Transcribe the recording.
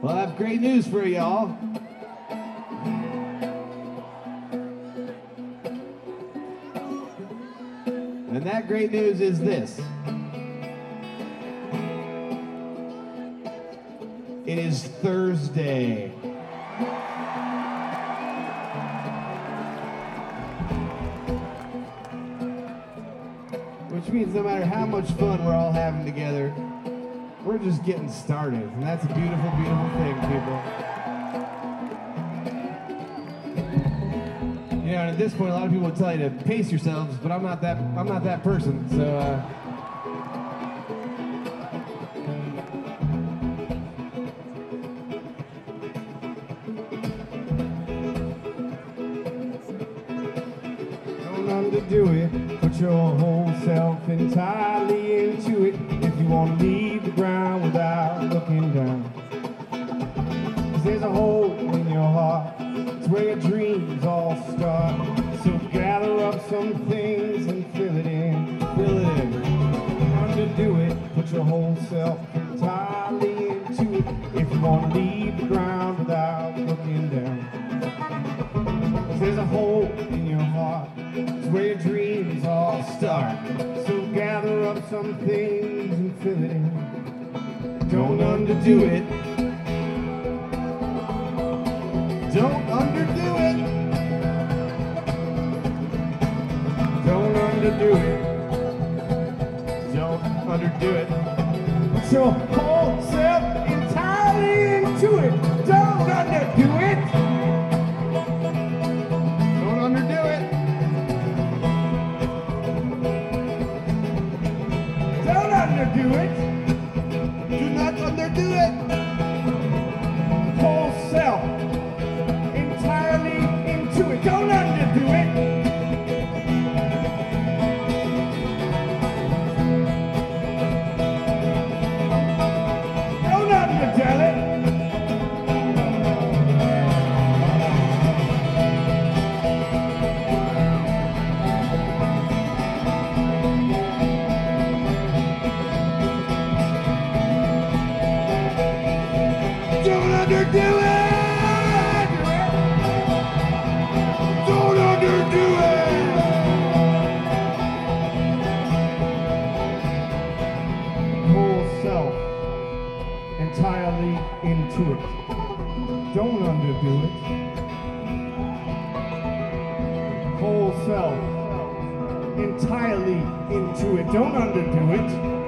Well, I have great news for y'all. And that great news is this. It is Thursday. Which means no matter how much fun we're all having together, we're just getting started. And that's a beautiful, beautiful thing, people. You know, and at this point, a lot of people will tell you to pace yourselves, but I'm not that person. So, don't underdo it. Put your whole self entirely into it. If you want to leave the ground without looking down. 'Cause there's a hole in your heart. It's where your dreams all start. So gather up some things and fill it in. Fill it in. Underdo it. Put your whole self entirely into it. If you want to leave the ground without looking down. 'Cause there's a hole in your heart. It's where your dreams all start. So gather up some things and fill it in. Don't underdo it. Don't underdo it. Don't underdo it. Don't underdo it. Put your whole self entirely into it. Don't underdo it. Don't underdo it. Don't underdo it. Do not underdo it. Whole self entirely into it. Don't underdo it. Don't underdo it. Don't underdo it! Don't underdo it! Whole self entirely into it. Don't underdo it. Whole self entirely into it. Don't underdo it.